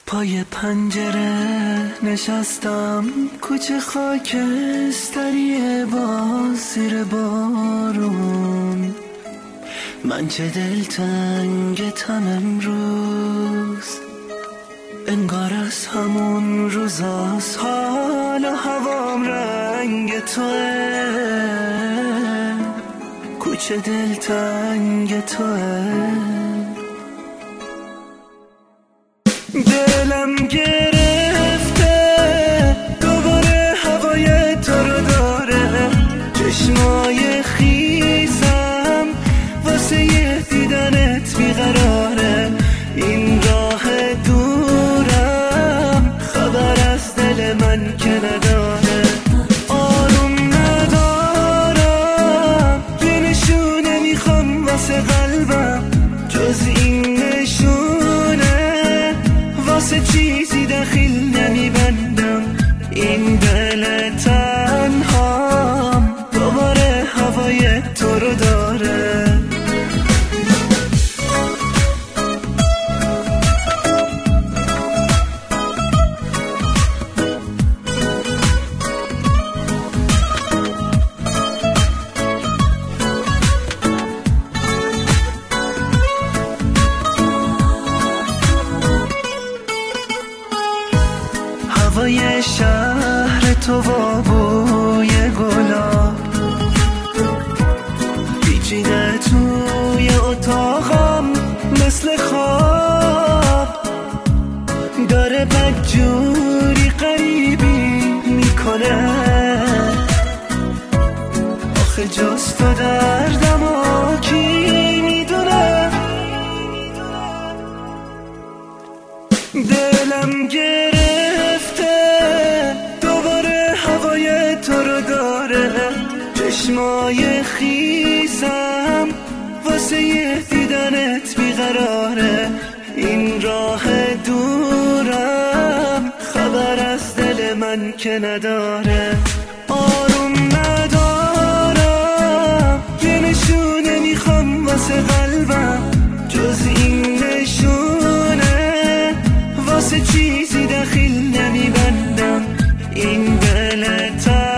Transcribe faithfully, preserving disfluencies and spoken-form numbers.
پای پنجره نشستم، کوچه خاکستری باز زیر بارون. من چه دلتنگتم امروز، انگار از همون روزاست. حال و هوام رنگ توه، کوچه دلتنگ توه. دلم گرفته دوباره هوای تو رو داره، چشمای خیسم واسه یه دیدنت بیقراره. این راه دورم خبر از دل من که نداره. آروم ندارم، یه نشونه میخوام واسه قلبم، جز این نشونه واسه چیزی دخیل نمیبندم. این دل تنهام دوباره هوای تو رو داره. هوای شهر تو و بوی گلاب پیچیده توی اتاقم مثل خواب، داره بدجوری غریبی میکنه. آخه جز تو دردم و کی میدونه. دلم گرفته دوباره هوای تو رو داره، چشمای خیسم واسه یه دیدنت بیقراره. این راه دورم خبر از دل من که نداره. آروم ندارم، یه نشونه میخوام واسه قلبم، جز این نشونه واسه چیزی دخیل نمیبندم. این دل